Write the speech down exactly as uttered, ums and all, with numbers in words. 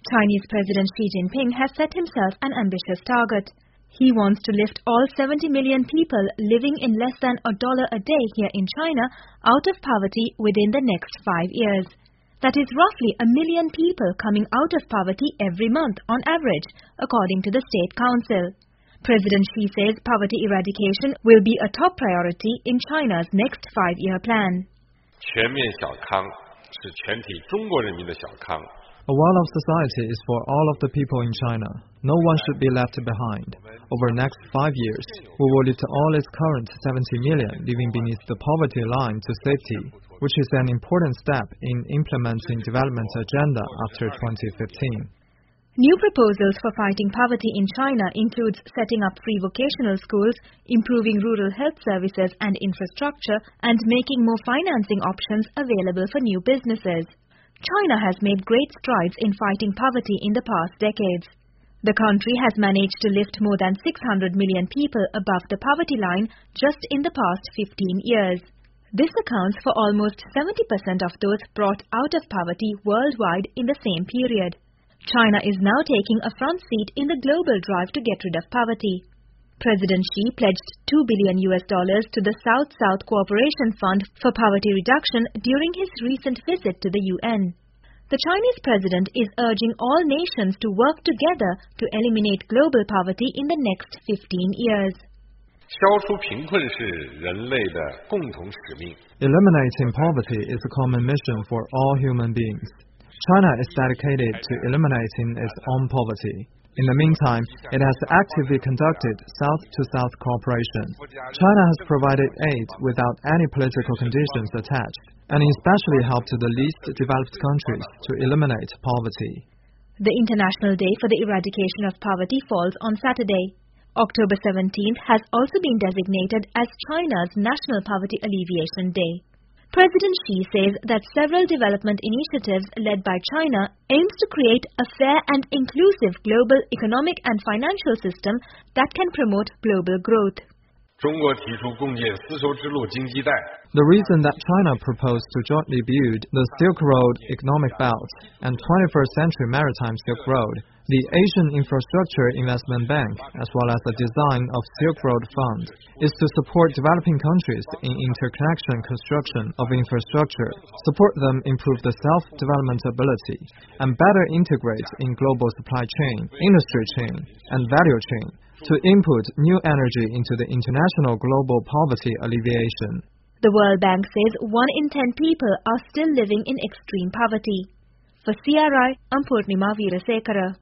Chinese President Xi Jinping has set himself an ambitious target. He wants to lift all seventy million people living in less than a dollar a day here in China out of poverty within the next five years. That is roughly a million people coming out of poverty every month on average, according to the State Council. President Xi says poverty eradication will be a top priority in China's next five-year plan. 全面小康是全体中国人民的小康。 A well-off society is for all of the people in China. No one should be left behind. Over the next five years, we will lift all its current seventy million living beneath the poverty line to safety, which is an important step in implementing development agenda after twenty fifteen. New proposals for fighting poverty in China includes setting up free vocational schools, improving rural health services and infrastructure, and making more financing options available for new businesses. China has made great strides in fighting poverty in the past decades. The country has managed to lift more than six hundred million people above the poverty line just in the past fifteen years. This accounts for almost seventy percent of those brought out of poverty worldwide in the same period. China is now taking a front seat in the global drive to get rid of poverty. President Xi pledged two billion U S dollars to the South-South Cooperation Fund for Poverty Reduction during his recent visit to the U N. The Chinese president is urging all nations to work together to eliminate global poverty in the next fifteen years. 消除贫困是人类的共同使命。 Eliminating poverty is a common mission for all human beings. China is dedicated to eliminating its own poverty. In the meantime, it has actively conducted South-to-South cooperation. China has provided aid without any political conditions attached, and especially helped the least developed countries to eliminate poverty. The International Day for the Eradication of Poverty falls on Saturday. October seventeenth has also been designated as China's National Poverty Alleviation Day. President Xi says that several development initiatives led by China aims to create a fair and inclusive global economic and financial system that can promote global growth. 中国提出共建丝绸之路经济带。 The reason that China proposed to jointly build the Silk Road Economic Belt and twenty-first Century Maritime Silk Road, the Asian Infrastructure Investment Bank, as well as the design of Silk Road Fund, is to support developing countries in interconnection construction of infrastructure, support them improve the self-development ability, and better integrate in global supply chain, industry chain, and value chain, to input new energy into the international global poverty alleviation. The World Bank says one in ten people are still living in extreme poverty. For C R I, I'm Purnima Veerasekara.